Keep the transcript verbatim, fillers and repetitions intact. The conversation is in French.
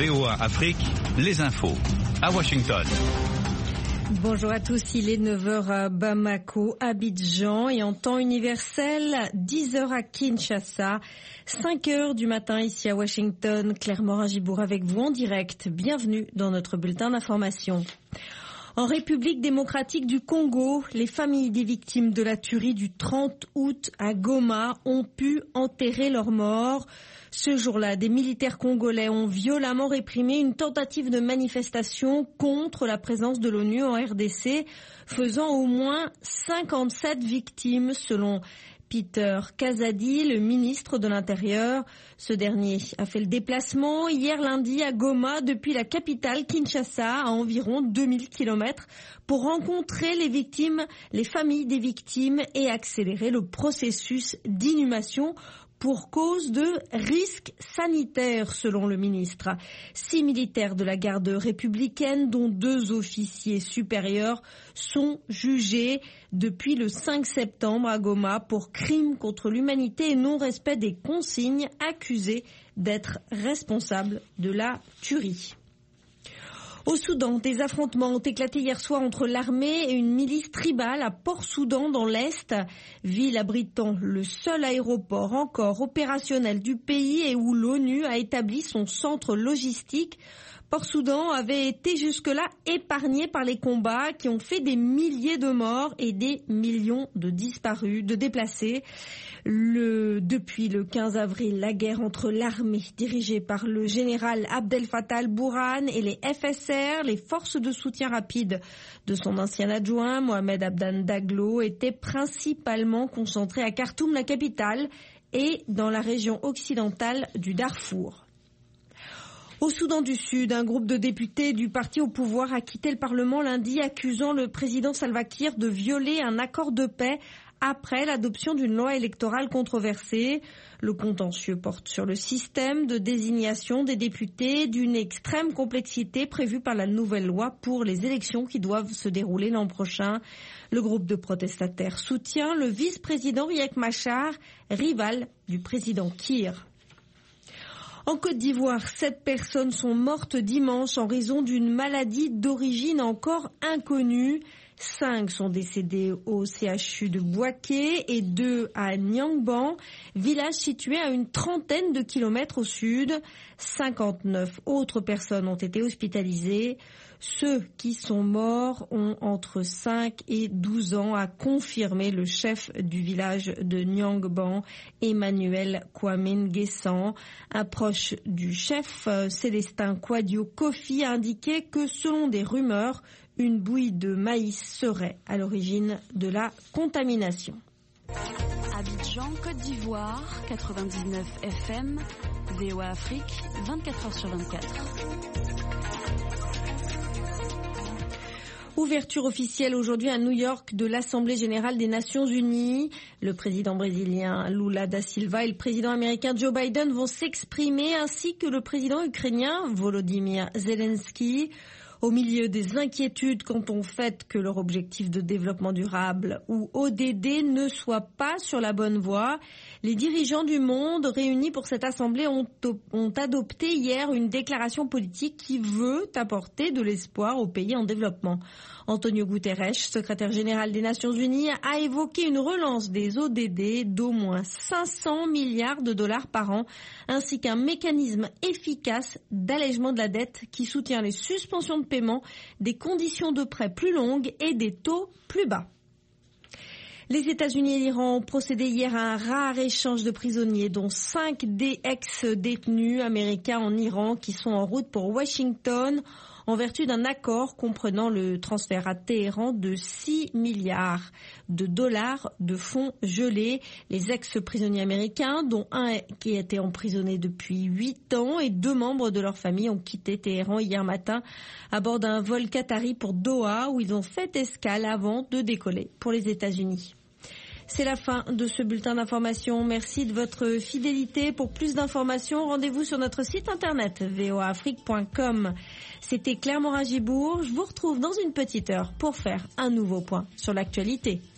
V O A Afrique, les infos à Washington. Bonjour à tous, il est neuf heures à Bamako, Abidjan et en temps universel, dix heures à Kinshasa, cinq heures du matin ici à Washington. Claire Morin-Gibour avec vous en direct. Bienvenue dans notre bulletin d'information. En République démocratique du Congo, les familles des victimes de la tuerie du trente août à Goma ont pu enterrer leurs morts. Ce jour-là, des militaires congolais ont violemment réprimé une tentative de manifestation contre la présence de l'ONU en R D C, faisant au moins cinquante-sept victimes selon Peter Kazadi, le ministre de l'Intérieur. Ce dernier a fait le déplacement hier lundi à Goma depuis la capitale Kinshasa à environ deux mille kilomètres pour rencontrer les victimes, les familles des victimes et accélérer le processus d'inhumation pour cause de risques sanitaires, selon le ministre. Six militaires de la garde républicaine, dont deux officiers supérieurs, sont jugés depuis le cinq septembre à Goma pour crimes contre l'humanité et non-respect des consignes, accusés d'être responsables de la tuerie. Au Soudan, des affrontements ont éclaté hier soir entre l'armée et une milice tribale à Port-Soudan dans l'Est, ville abritant le seul aéroport encore opérationnel du pays et où l'ONU a établi son centre logistique. Port-Soudan avait été jusque-là épargné par les combats qui ont fait des milliers de morts et des millions de disparus, de déplacés. Le, depuis le quinze avril, la guerre entre l'armée dirigée par le général Abdel Fattah al-Burhan et les F S R, les forces de soutien rapide de son ancien adjoint, Mohamed Abdan Daglo, était principalement concentrée à Khartoum, la capitale, et dans la région occidentale du Darfour. Au Soudan du Sud, un groupe de députés du parti au pouvoir a quitté le Parlement lundi, accusant le président Salva Kiir de violer un accord de paix après l'adoption d'une loi électorale controversée. Le contentieux porte sur le système de désignation des députés d'une extrême complexité prévue par la nouvelle loi pour les élections qui doivent se dérouler l'an prochain. Le groupe de protestataires soutient le vice-président Riek Machar, rival du président Kiir. En Côte d'Ivoire, sept personnes sont mortes dimanche en raison d'une maladie d'origine encore inconnue. Cinq sont décédés au C H U de Bouaké et deux à Nyangban, village situé à une trentaine de kilomètres au sud. cinquante-neuf autres personnes ont été hospitalisées. Ceux qui sont morts ont entre cinq et douze ans, a confirmé le chef du village de Nyangban, Emmanuel Kwame Nguessan. Un proche du chef, Célestin Kwadio Kofi, a indiqué que selon des rumeurs, une bouillie de maïs serait à l'origine de la contamination. Abidjan, Côte d'Ivoire, quatre-vingt-dix-neuf F M, V O A Afrique, vingt-quatre heures sur vingt-quatre. Ouverture officielle aujourd'hui à New York de l'Assemblée générale des Nations unies. Le président brésilien Lula da Silva et le président américain Joe Biden vont s'exprimer, ainsi que le président ukrainien Volodymyr Zelensky. Au milieu des inquiétudes quant au fait que leur objectif de développement durable, ou O D D, ne soit pas sur la bonne voie, les dirigeants du monde réunis pour cette assemblée ont, ont adopté hier une déclaration politique qui veut apporter de l'espoir aux pays en développement. Antonio Guterres, secrétaire général des Nations Unies, a évoqué une relance des O D D d'au moins cinq cents milliards de dollars par an, ainsi qu'un mécanisme efficace d'allègement de la dette qui soutient les suspensions de paiement, des conditions de prêt plus longues et des taux plus bas. Les États-Unis et l'Iran ont procédé hier à un rare échange de prisonniers, dont cinq ex-détenus américains en Iran qui sont en route pour Washington en vertu d'un accord comprenant le transfert à Téhéran de six milliards de dollars de fonds gelés. Les ex-prisonniers américains, dont un qui a été emprisonné depuis huit ans et deux membres de leur famille, ont quitté Téhéran hier matin à bord d'un vol qatari pour Doha, où ils ont fait escale avant de décoller pour les États-Unis. C'est la fin de ce bulletin d'information. Merci de votre fidélité. Pour plus d'informations, rendez-vous sur notre site internet v o a afrique point com. C'était Claire Morin-Gibour. Je vous retrouve dans une petite heure pour faire un nouveau point sur l'actualité.